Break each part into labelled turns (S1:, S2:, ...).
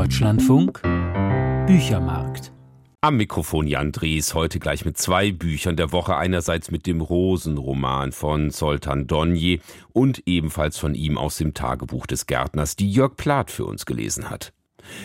S1: Deutschlandfunk Büchermarkt.
S2: Am Mikrofon Jan Drees, heute gleich mit 2 Büchern der Woche. Einerseits mit dem Rosenroman von Zoltán Donyi und ebenfalls von ihm aus dem Tagebuch des Gärtners, die Jörg Plath für uns gelesen hat.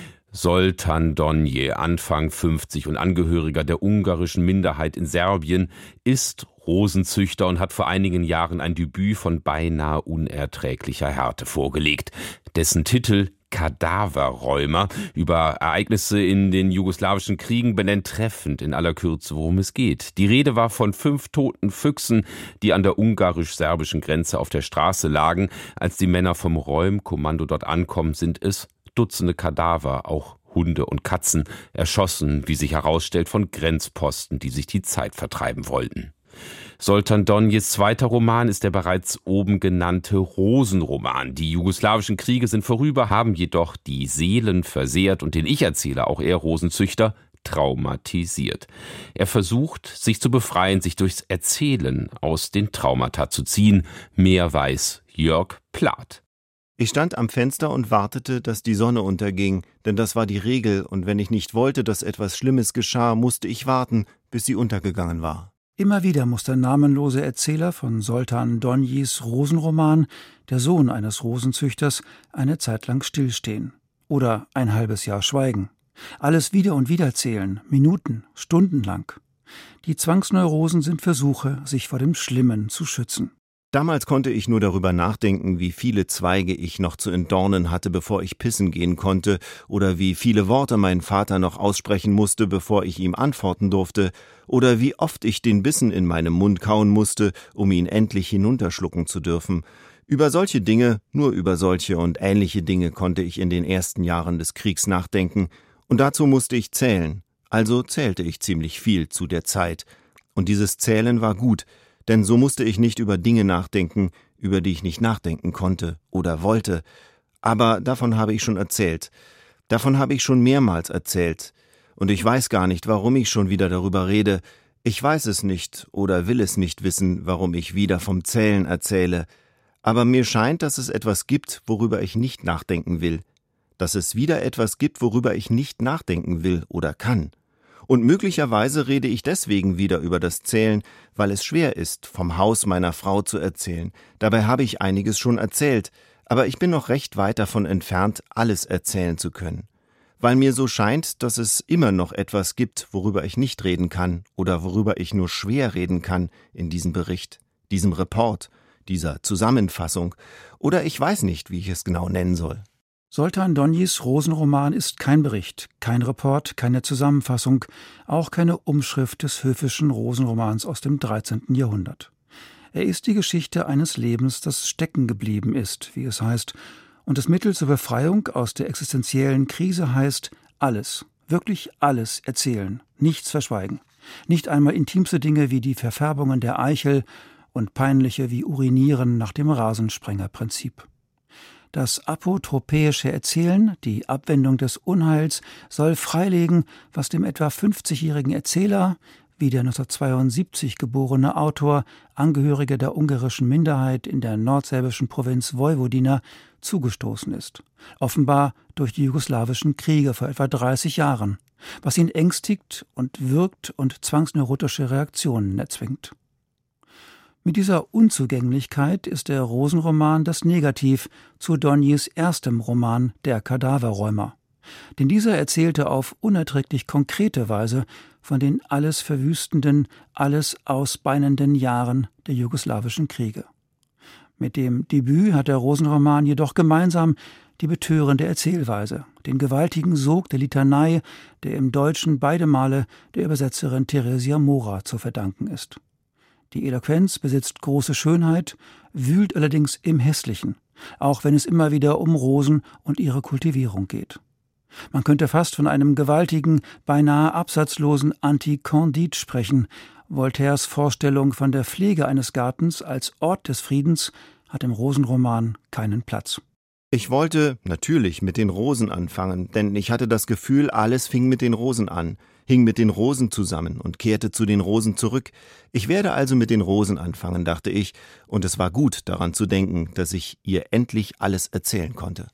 S2: Zoltán Donyi, Anfang 50 und Angehöriger der ungarischen Minderheit in Serbien, ist Rosenzüchter und hat vor einigen Jahren ein Debüt von beinahe unerträglicher Härte vorgelegt. Dessen Titel Kadaverräumer über Ereignisse in den jugoslawischen Kriegen benennt treffend in aller Kürze, worum es geht. Die Rede war von 5 toten Füchsen, die an der ungarisch-serbischen Grenze auf der Straße lagen. Als die Männer vom Räumkommando dort ankommen, sind es Dutzende Kadaver, auch Hunde und Katzen, erschossen, wie sich herausstellt, von Grenzposten, die sich die Zeit vertreiben wollten. Zoltán Donyis zweiter Roman ist der bereits oben genannte Rosenroman. Die jugoslawischen Kriege sind vorüber, haben jedoch die Seelen versehrt und den Ich-Erzähler, auch er Rosenzüchter, traumatisiert. Er versucht, sich zu befreien, sich durchs Erzählen aus den Traumata zu ziehen. Mehr weiß Jörg Plath.
S3: Ich stand am Fenster und wartete, dass die Sonne unterging, denn das war die Regel, und wenn ich nicht wollte, dass etwas Schlimmes geschah, musste ich warten, bis sie untergegangen war.
S4: Immer wieder muss der namenlose Erzähler von Zoltán Donyis Rosenroman, der Sohn eines Rosenzüchters, eine Zeit lang stillstehen. Oder ein halbes Jahr schweigen. Alles wieder und wieder zählen, Minuten, Stunden lang. Die Zwangsneurosen sind Versuche, sich vor dem Schlimmen zu schützen.
S3: Damals konnte ich nur darüber nachdenken, wie viele Zweige ich noch zu entdornen hatte, bevor ich pissen gehen konnte, oder wie viele Worte mein Vater noch aussprechen musste, bevor ich ihm antworten durfte, oder wie oft ich den Bissen in meinem Mund kauen musste, um ihn endlich hinunterschlucken zu dürfen. Über solche Dinge, nur über solche und ähnliche Dinge konnte ich in den ersten Jahren des Kriegs nachdenken, und dazu musste ich zählen. Also zählte ich ziemlich viel zu der Zeit. Und dieses Zählen war gut, denn so musste ich nicht über Dinge nachdenken, über die ich nicht nachdenken konnte oder wollte. Aber davon habe ich schon erzählt. Davon habe ich schon mehrmals erzählt. Und ich weiß gar nicht, warum ich schon wieder darüber rede. Ich weiß es nicht oder will es nicht wissen, warum ich wieder vom Zählen erzähle. Aber mir scheint, dass es etwas gibt, worüber ich nicht nachdenken will. Dass es wieder etwas gibt, worüber ich nicht nachdenken will oder kann. Und möglicherweise rede ich deswegen wieder über das Zählen, weil es schwer ist, vom Haus meiner Frau zu erzählen. Dabei habe ich einiges schon erzählt, aber ich bin noch recht weit davon entfernt, alles erzählen zu können. Weil mir so scheint, dass es immer noch etwas gibt, worüber ich nicht reden kann oder worüber ich nur schwer reden kann in diesem Bericht, diesem Report, dieser Zusammenfassung. Oder ich weiß nicht, wie ich es genau nennen soll.
S4: Zoltán Donyis Rosenroman ist kein Bericht, kein Report, keine Zusammenfassung, auch keine Umschrift des höfischen Rosenromans aus dem 13. Jahrhundert. Er ist die Geschichte eines Lebens, das stecken geblieben ist, wie es heißt, und das Mittel zur Befreiung aus der existenziellen Krise heißt, alles, wirklich alles erzählen, nichts verschweigen. Nicht einmal intimste Dinge wie die Verfärbungen der Eichel und peinliche wie Urinieren nach dem Rasensprengerprinzip. Das apotropäische Erzählen, die Abwendung des Unheils, soll freilegen, was dem etwa 50-jährigen Erzähler, wie der 1972 geborene Autor, Angehöriger der ungarischen Minderheit in der nordserbischen Provinz Vojvodina, zugestoßen ist. Offenbar durch die jugoslawischen Kriege vor etwa 30 Jahren, was ihn ängstigt und wirkt und zwangsneurotische Reaktionen erzwingt. Mit dieser Unzugänglichkeit ist der Rosenroman das Negativ zu Donyis erstem Roman Der Kadaverräumer. Denn dieser erzählte auf unerträglich konkrete Weise von den alles verwüstenden, alles ausbeinenden Jahren der jugoslawischen Kriege. Mit dem Debüt hat der Rosenroman jedoch gemeinsam die betörende Erzählweise, den gewaltigen Sog der Litanei, der im Deutschen beide Male der Übersetzerin Theresia Mora zu verdanken ist. Die Eloquenz besitzt große Schönheit, wühlt allerdings im Hässlichen, auch wenn es immer wieder um Rosen und ihre Kultivierung geht. Man könnte fast von einem gewaltigen, beinahe absatzlosen Anti-Candide sprechen. Voltaires Vorstellung von der Pflege eines Gartens als Ort des Friedens hat im Rosenroman keinen Platz.
S3: Ich wollte natürlich mit den Rosen anfangen, denn ich hatte das Gefühl, alles fing mit den Rosen an, hing mit den Rosen zusammen und kehrte zu den Rosen zurück. Ich werde also mit den Rosen anfangen, dachte ich, und es war gut, daran zu denken, dass ich ihr endlich alles erzählen konnte.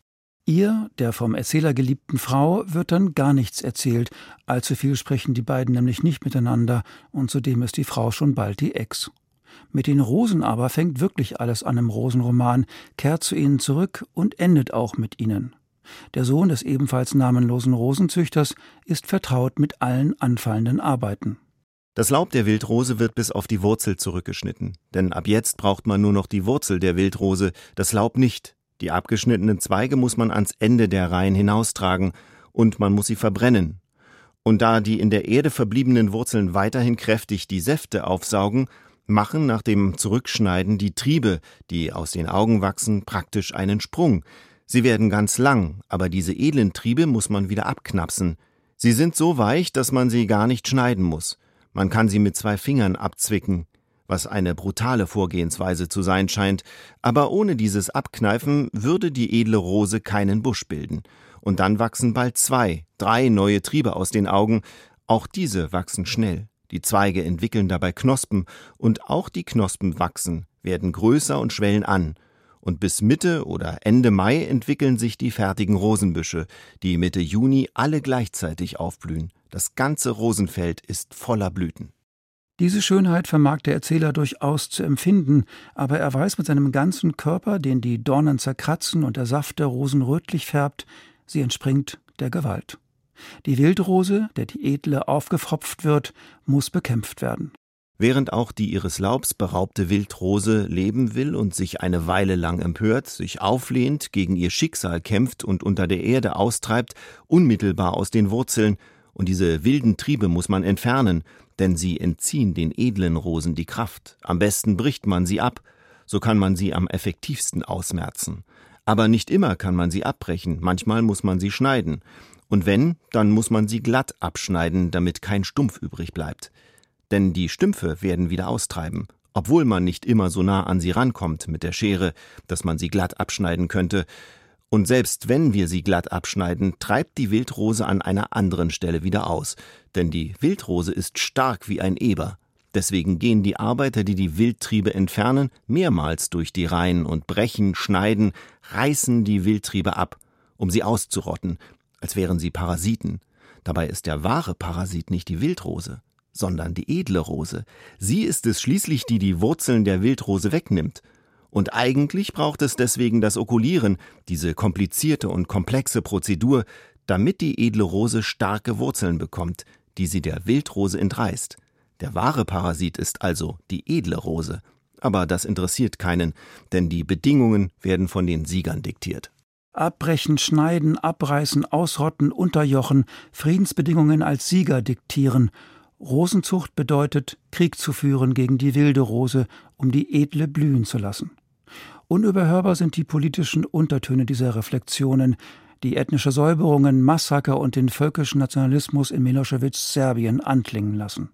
S4: Ihr, der vom Erzähler geliebten Frau, wird dann gar nichts erzählt. Allzu viel sprechen die beiden nämlich nicht miteinander, und zudem ist die Frau schon bald die Ex. Mit den Rosen aber fängt wirklich alles an im Rosenroman, kehrt zu ihnen zurück und endet auch mit ihnen. Der Sohn des ebenfalls namenlosen Rosenzüchters ist vertraut mit allen anfallenden Arbeiten.
S3: Das Laub der Wildrose wird bis auf die Wurzel zurückgeschnitten, denn ab jetzt braucht man nur noch die Wurzel der Wildrose, das Laub nicht. Die abgeschnittenen Zweige muss man ans Ende der Reihen hinaustragen und man muss sie verbrennen. Und da die in der Erde verbliebenen Wurzeln weiterhin kräftig die Säfte aufsaugen, machen nach dem Zurückschneiden die Triebe, die aus den Augen wachsen, praktisch einen Sprung. Sie werden ganz lang, aber diese edlen Triebe muss man wieder abknapsen. Sie sind so weich, dass man sie gar nicht schneiden muss. Man kann sie mit 2 Fingern abzwicken, was eine brutale Vorgehensweise zu sein scheint, aber ohne dieses Abkneifen würde die edle Rose keinen Busch bilden. Und dann wachsen bald 2, 3 neue Triebe aus den Augen, auch diese wachsen schnell. Die Zweige entwickeln dabei Knospen, und auch die Knospen wachsen, werden größer und schwellen an. Und bis Mitte oder Ende Mai entwickeln sich die fertigen Rosenbüsche, die Mitte Juni alle gleichzeitig aufblühen. Das ganze Rosenfeld ist voller Blüten.
S4: Diese Schönheit vermag der Erzähler durchaus zu empfinden, aber er weiß mit seinem ganzen Körper, den die Dornen zerkratzen und der Saft der Rosen rötlich färbt, sie entspringt der Gewalt. Die Wildrose, der die edle aufgepfropft wird, muss bekämpft werden.
S3: Während auch die ihres Laubs beraubte Wildrose leben will und sich eine Weile lang empört, sich auflehnt, gegen ihr Schicksal kämpft und unter der Erde austreibt, unmittelbar aus den Wurzeln, und diese wilden Triebe muss man entfernen, denn sie entziehen den edlen Rosen die Kraft. Am besten bricht man sie ab, so kann man sie am effektivsten ausmerzen. Aber nicht immer kann man sie abbrechen, manchmal muss man sie schneiden. Und wenn, dann muss man sie glatt abschneiden, damit kein Stumpf übrig bleibt. Denn die Stümpfe werden wieder austreiben, obwohl man nicht immer so nah an sie rankommt mit der Schere, dass man sie glatt abschneiden könnte. Und selbst wenn wir sie glatt abschneiden, treibt die Wildrose an einer anderen Stelle wieder aus. Denn die Wildrose ist stark wie ein Eber. Deswegen gehen die Arbeiter, die die Wildtriebe entfernen, mehrmals durch die Reihen und brechen, schneiden, reißen die Wildtriebe ab, um sie auszurotten, als wären sie Parasiten. Dabei ist der wahre Parasit nicht die Wildrose, sondern die edle Rose. Sie ist es schließlich, die die Wurzeln der Wildrose wegnimmt. Und eigentlich braucht es deswegen das Okulieren, diese komplizierte und komplexe Prozedur, damit die edle Rose starke Wurzeln bekommt, die sie der Wildrose entreißt. Der wahre Parasit ist also die edle Rose. Aber das interessiert keinen, denn die Bedingungen werden von den Siegern diktiert.
S4: Abbrechen, schneiden, abreißen, ausrotten, unterjochen, Friedensbedingungen als Sieger diktieren. Rosenzucht bedeutet, Krieg zu führen gegen die wilde Rose, um die edle blühen zu lassen. Unüberhörbar sind die politischen Untertöne dieser Reflexionen, die ethnische Säuberungen, Massaker und den völkischen Nationalismus in Miloševićs Serbien anklingen lassen.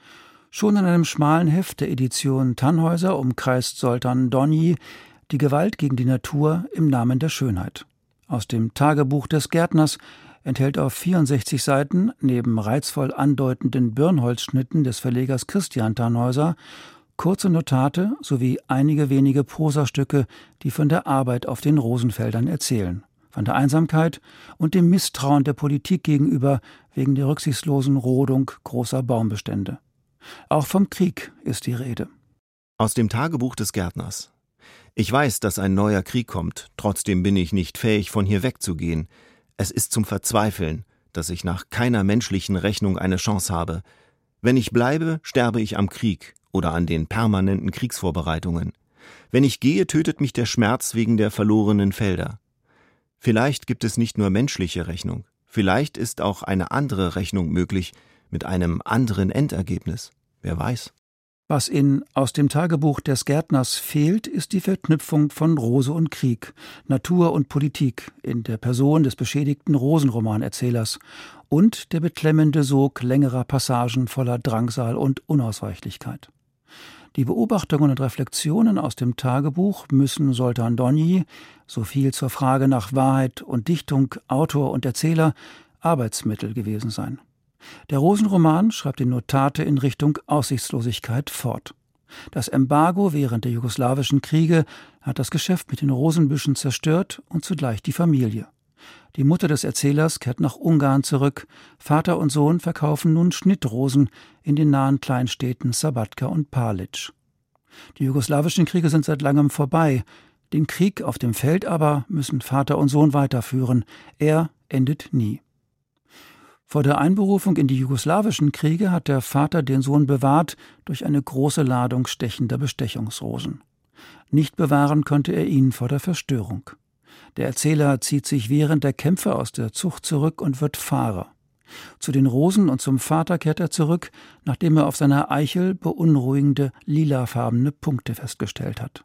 S4: Schon in einem schmalen Heft der Edition Tannhäuser umkreist Zoltán Donyi die Gewalt gegen die Natur im Namen der Schönheit. Aus dem Tagebuch des Gärtners enthält auf 64 Seiten, neben reizvoll andeutenden Birnholzschnitten des Verlegers Christian Tannhäuser, kurze Notate sowie einige wenige Prosastücke, die von der Arbeit auf den Rosenfeldern erzählen, von der Einsamkeit und dem Misstrauen der Politik gegenüber wegen der rücksichtslosen Rodung großer Baumbestände. Auch vom Krieg ist die Rede.
S3: Aus dem Tagebuch des Gärtners. Ich weiß, dass ein neuer Krieg kommt, trotzdem bin ich nicht fähig, von hier wegzugehen. Es ist zum Verzweifeln, dass ich nach keiner menschlichen Rechnung eine Chance habe. Wenn ich bleibe, sterbe ich am Krieg oder an den permanenten Kriegsvorbereitungen. Wenn ich gehe, tötet mich der Schmerz wegen der verlorenen Felder. Vielleicht gibt es nicht nur menschliche Rechnung, vielleicht ist auch eine andere Rechnung möglich, mit einem anderen Endergebnis. Wer weiß.
S4: Was in Aus dem Tagebuch des Gärtners fehlt, ist die Verknüpfung von Rose und Krieg, Natur und Politik in der Person des beschädigten Rosenromanerzählers und der beklemmende Sog längerer Passagen voller Drangsal und Unausweichlichkeit. Die Beobachtungen und Reflexionen aus dem Tagebuch müssen Zoltán Donyi, so viel zur Frage nach Wahrheit und Dichtung, Autor und Erzähler, Arbeitsmittel gewesen sein. Der Rosenroman schreibt die Notate in Richtung Aussichtslosigkeit fort. Das Embargo während der jugoslawischen Kriege hat das Geschäft mit den Rosenbüschen zerstört und zugleich die Familie. Die Mutter des Erzählers kehrt nach Ungarn zurück. Vater und Sohn verkaufen nun Schnittrosen in den nahen Kleinstädten Sabatka und Palić. Die jugoslawischen Kriege sind seit langem vorbei. Den Krieg auf dem Feld aber müssen Vater und Sohn weiterführen. Er endet nie. Vor der Einberufung in die jugoslawischen Kriege hat der Vater den Sohn bewahrt durch eine große Ladung stechender Bestechungsrosen. Nicht bewahren konnte er ihn vor der Verstörung. Der Erzähler zieht sich während der Kämpfe aus der Zucht zurück und wird Pfarrer. Zu den Rosen und zum Vater kehrt er zurück, nachdem er auf seiner Eichel beunruhigende lilafarbene Punkte festgestellt hat.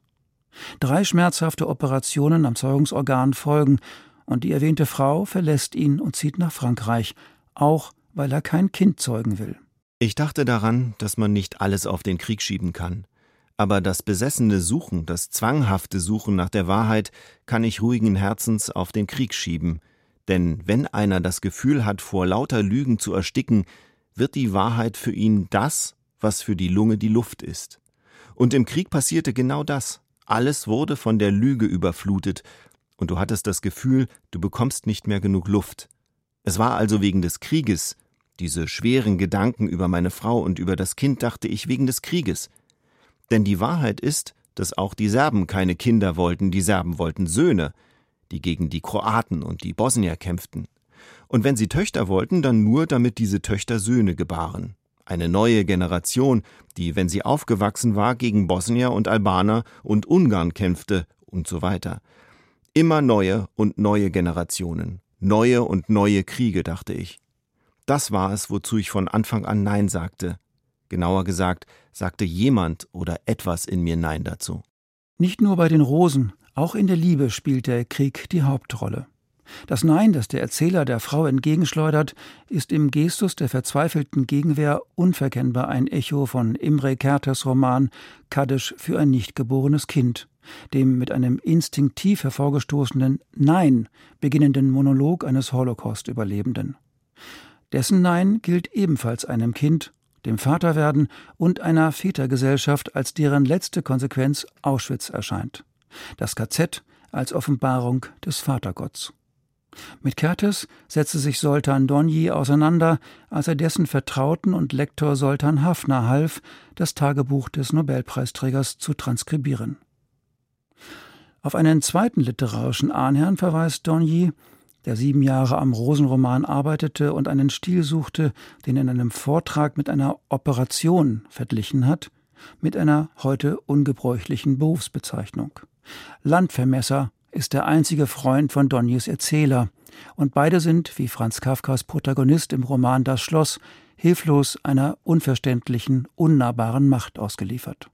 S4: 3 schmerzhafte Operationen am Zeugungsorgan folgen und die erwähnte Frau verlässt ihn und zieht nach Frankreich, auch weil er kein Kind zeugen will.
S3: Ich dachte daran, dass man nicht alles auf den Krieg schieben kann. Aber das besessene Suchen, das zwanghafte Suchen nach der Wahrheit kann ich ruhigen Herzens auf den Krieg schieben. Denn wenn einer das Gefühl hat, vor lauter Lügen zu ersticken, wird die Wahrheit für ihn das, was für die Lunge die Luft ist. Und im Krieg passierte genau das. Alles wurde von der Lüge überflutet, und du hattest das Gefühl, du bekommst nicht mehr genug Luft. Es war also wegen des Krieges. Diese schweren Gedanken über meine Frau und über das Kind dachte ich wegen des Krieges. Denn die Wahrheit ist, dass auch die Serben keine Kinder wollten, die Serben wollten Söhne, die gegen die Kroaten und die Bosnier kämpften. Und wenn sie Töchter wollten, dann nur, damit diese Töchter Söhne gebaren. Eine neue Generation, die, wenn sie aufgewachsen war, gegen Bosnier und Albaner und Ungarn kämpfte und so weiter. Immer neue und neue Generationen, neue und neue Kriege, dachte ich. Das war es, wozu ich von Anfang an Nein sagte. Genauer gesagt, sagte jemand oder etwas in mir Nein dazu.
S4: Nicht nur bei den Rosen, auch in der Liebe spielt der Krieg die Hauptrolle. Das Nein, das der Erzähler der Frau entgegenschleudert, ist im Gestus der verzweifelten Gegenwehr unverkennbar ein Echo von Imre Kertész Roman Kaddisch für ein nicht geborenes Kind, dem mit einem instinktiv hervorgestoßenen Nein beginnenden Monolog eines Holocaust-Überlebenden. Dessen Nein gilt ebenfalls einem Kind, dem Vaterwerden und einer Vätergesellschaft, als deren letzte Konsequenz Auschwitz erscheint. Das KZ als Offenbarung des Vatergotts. Mit Kertész setzte sich Zoltán Donyi auseinander, als er dessen Vertrauten und Lektor Zoltán Haffner half, das Tagebuch des Nobelpreisträgers zu transkribieren. Auf einen zweiten literarischen Ahnherrn verweist Donyi, der 7 Jahre am Rosenroman arbeitete und einen Stil suchte, den er in einem Vortrag mit einer Operation verglichen hat, mit einer heute ungebräuchlichen Berufsbezeichnung. Landvermesser ist der einzige Freund von Donyis Erzähler, und beide sind, wie Franz Kafkas Protagonist im Roman Das Schloss, hilflos einer unverständlichen, unnahbaren Macht ausgeliefert.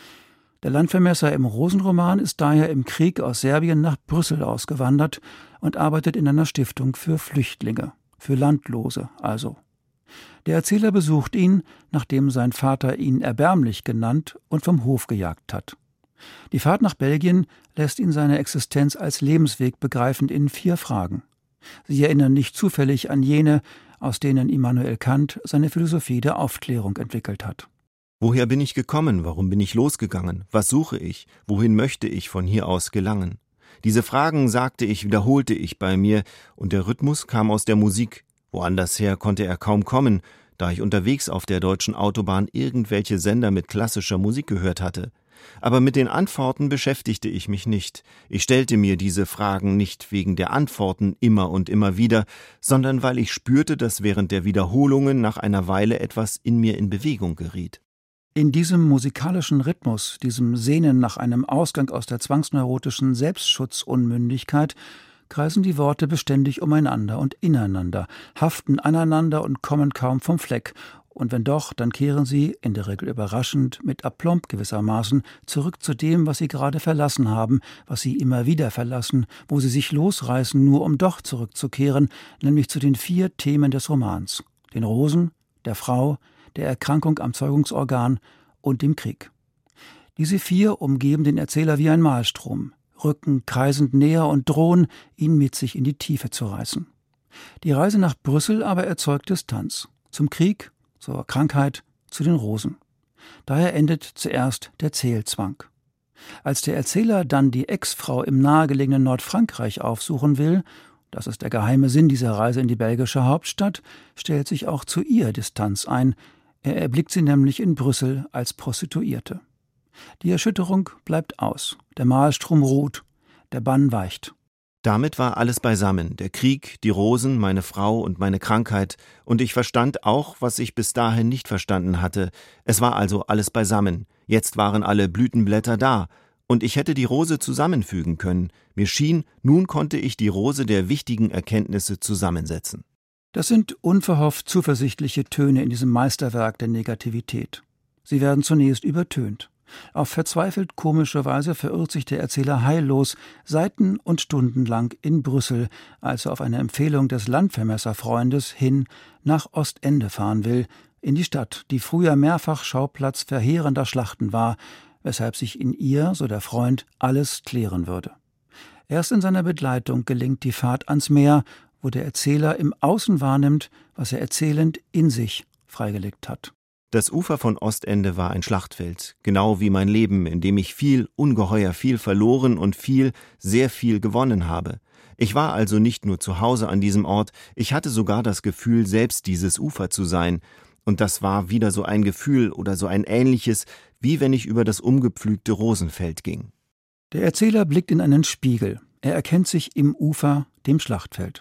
S4: Der Landvermesser im Rosenroman ist daher im Krieg aus Serbien nach Brüssel ausgewandert und arbeitet in einer Stiftung für Flüchtlinge, für Landlose also. Der Erzähler besucht ihn, nachdem sein Vater ihn erbärmlich genannt und vom Hof gejagt hat. Die Fahrt nach Belgien lässt ihn seine Existenz als Lebensweg begreifen in 4 Fragen. Sie erinnern nicht zufällig an jene, aus denen Immanuel Kant seine Philosophie der Aufklärung entwickelt hat.
S3: Woher bin ich gekommen? Warum bin ich losgegangen? Was suche ich? Wohin möchte ich von hier aus gelangen? Diese Fragen, sagte ich, wiederholte ich bei mir, und der Rhythmus kam aus der Musik. Woanders her konnte er kaum kommen, da ich unterwegs auf der deutschen Autobahn irgendwelche Sender mit klassischer Musik gehört hatte. Aber mit den Antworten beschäftigte ich mich nicht. Ich stellte mir diese Fragen nicht wegen der Antworten immer und immer wieder, sondern weil ich spürte, dass während der Wiederholungen nach einer Weile etwas in mir in Bewegung geriet.
S4: In diesem musikalischen Rhythmus, diesem Sehnen nach einem Ausgang aus der zwangsneurotischen Selbstschutzunmündigkeit, kreisen die Worte beständig umeinander und ineinander, haften aneinander und kommen kaum vom Fleck. Und wenn doch, dann kehren sie, in der Regel überraschend, mit Aplomb gewissermaßen, zurück zu dem, was sie gerade verlassen haben, was sie immer wieder verlassen, wo sie sich losreißen, nur um doch zurückzukehren, nämlich zu den 4 Themen des Romans: den Rosen, der Frau, der Erkrankung am Zeugungsorgan und dem Krieg. Diese 4 umgeben den Erzähler wie ein Mahlstrom, rücken kreisend näher und drohen, ihn mit sich in die Tiefe zu reißen. Die Reise nach Brüssel aber erzeugt Distanz. Zum Krieg, zur Krankheit, zu den Rosen. Daher endet zuerst der Zählzwang. Als der Erzähler dann die Ex-Frau im nahegelegenen Nordfrankreich aufsuchen will, das ist der geheime Sinn dieser Reise in die belgische Hauptstadt, stellt sich auch zu ihr Distanz ein. Er erblickt sie nämlich in Brüssel als Prostituierte. Die Erschütterung bleibt aus, der Mahlstrom ruht, der Bann weicht.
S3: Damit war alles beisammen, der Krieg, die Rosen, meine Frau und meine Krankheit, und ich verstand auch, was ich bis dahin nicht verstanden hatte. Es war also alles beisammen, jetzt waren alle Blütenblätter da, und ich hätte die Rose zusammenfügen können. Mir schien, nun konnte ich die Rose der wichtigen Erkenntnisse zusammensetzen.
S4: Das sind unverhofft zuversichtliche Töne in diesem Meisterwerk der Negativität. Sie werden zunächst übertönt. Auf verzweifelt komische Weise verirrt sich der Erzähler heillos Seiten und Stunden lang in Brüssel, als er auf eine Empfehlung des Landvermesserfreundes hin nach Ostende fahren will, in die Stadt, die früher mehrfach Schauplatz verheerender Schlachten war, weshalb sich in ihr, so der Freund, alles klären würde. Erst in seiner Begleitung gelingt die Fahrt ans Meer, wo der Erzähler im Außen wahrnimmt, was er erzählend in sich freigelegt hat.
S3: Das Ufer von Ostende war ein Schlachtfeld, genau wie mein Leben, in dem ich viel, ungeheuer viel verloren und viel, sehr viel gewonnen habe. Ich war also nicht nur zu Hause an diesem Ort, ich hatte sogar das Gefühl, selbst dieses Ufer zu sein. Und das war wieder so ein Gefühl oder so ein ähnliches, wie wenn ich über das umgepflügte Rosenfeld ging.
S4: Der Erzähler blickt in einen Spiegel. Er erkennt sich im Ufer, dem Schlachtfeld.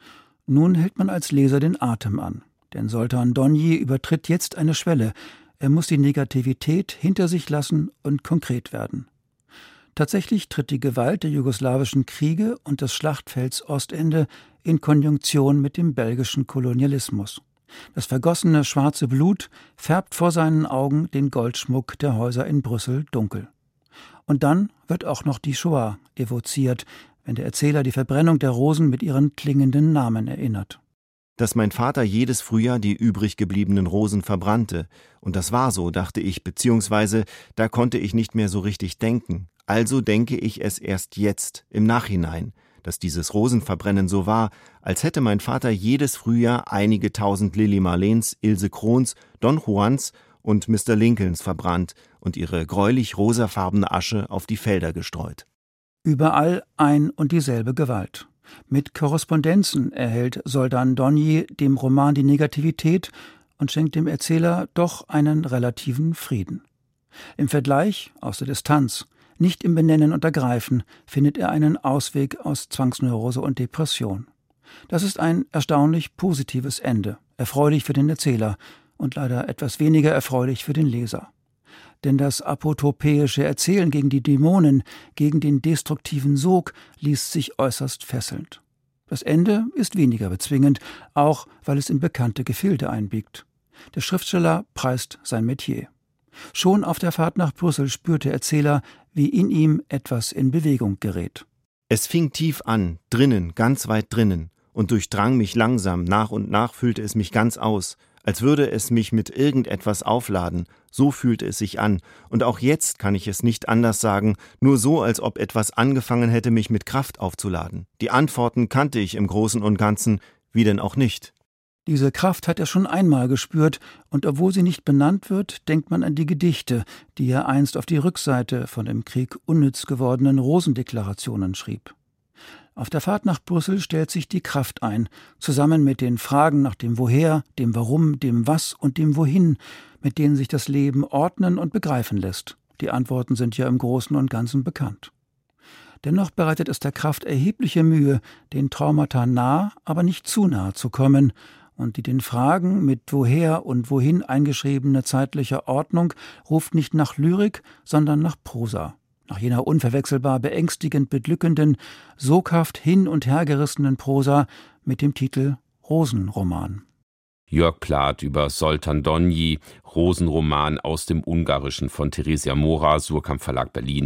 S4: Nun hält man als Leser den Atem an. Denn Zoltán Donyi übertritt jetzt eine Schwelle. Er muss die Negativität hinter sich lassen und konkret werden. Tatsächlich tritt die Gewalt der jugoslawischen Kriege und des Schlachtfelds Ostende in Konjunktion mit dem belgischen Kolonialismus. Das vergossene schwarze Blut färbt vor seinen Augen den Goldschmuck der Häuser in Brüssel dunkel. Und dann wird auch noch die Shoah evoziert, wenn der Erzähler die Verbrennung der Rosen mit ihren klingenden Namen erinnert.
S3: Dass mein Vater jedes Frühjahr die übrig gebliebenen Rosen verbrannte. Und das war so, dachte ich, beziehungsweise da konnte ich nicht mehr so richtig denken. Also denke ich es erst jetzt, im Nachhinein, dass dieses Rosenverbrennen so war, als hätte mein Vater jedes Frühjahr einige tausend Lili Marleens, Ilse Krons, Don Juans und Mr. Lincolns verbrannt und ihre gräulich rosafarbene Asche auf die Felder gestreut.
S4: Überall ein und dieselbe Gewalt. Mit Korrespondenzen erhält Zoltán Donyi dem Roman die Negativität und schenkt dem Erzähler doch einen relativen Frieden. Im Vergleich, aus der Distanz, nicht im Benennen und Ergreifen, findet er einen Ausweg aus Zwangsneurose und Depression. Das ist ein erstaunlich positives Ende, erfreulich für den Erzähler und leider etwas weniger erfreulich für den Leser. Denn das apotopäische Erzählen gegen die Dämonen, gegen den destruktiven Sog, liest sich äußerst fesselnd. Das Ende ist weniger bezwingend, auch weil es in bekannte Gefilde einbiegt. Der Schriftsteller preist sein Metier. Schon auf der Fahrt nach Brüssel spürt der Erzähler, wie in ihm etwas in Bewegung gerät.
S3: Es fing tief an, drinnen, ganz weit drinnen, und durchdrang mich langsam, nach und nach füllte es mich ganz aus, als würde es mich mit irgendetwas aufladen, so fühlte es sich an, und auch jetzt kann ich es nicht anders sagen, nur so, als ob etwas angefangen hätte, mich mit Kraft aufzuladen. Die Antworten kannte ich im Großen und Ganzen, wie denn auch nicht.
S4: Diese Kraft hat er schon einmal gespürt, und obwohl sie nicht benannt wird, denkt man an die Gedichte, die er einst auf die Rückseite von im Krieg unnütz gewordenen Rosendeklarationen schrieb. Auf der Fahrt nach Brüssel stellt sich die Kraft ein, zusammen mit den Fragen nach dem Woher, dem Warum, dem Was und dem Wohin, mit denen sich das Leben ordnen und begreifen lässt. Die Antworten sind ja im Großen und Ganzen bekannt. Dennoch bereitet es der Kraft erhebliche Mühe, den Traumata nah, aber nicht zu nah zu kommen, und die den Fragen mit woher und wohin eingeschriebene zeitliche Ordnung ruft nicht nach Lyrik, sondern nach Prosa. Nach jener unverwechselbar beängstigend beglückenden, soghaft hin- und hergerissenen Prosa mit dem Titel Rosenroman.
S2: Jörg Plath über Zoltán Donyi, Rosenroman aus dem Ungarischen von Theresia Mora, Suhrkamp Verlag Berlin,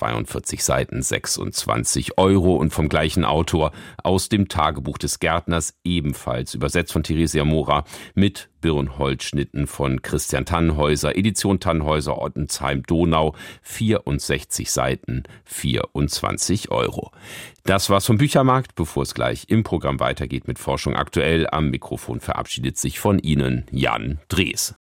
S2: 442 Seiten, 26 € und vom gleichen Autor aus dem Tagebuch des Gärtners, ebenfalls übersetzt von Theresia Mora, mit Birnholzschnitten von Christian Tannhäuser, Edition Tannhäuser Ottensheim-Donau, 64 Seiten, 24 €. Das war's vom Büchermarkt, bevor es gleich im Programm weitergeht mit Forschung aktuell. Am Mikrofon verabschiedet sich von Ihnen Jan Drees.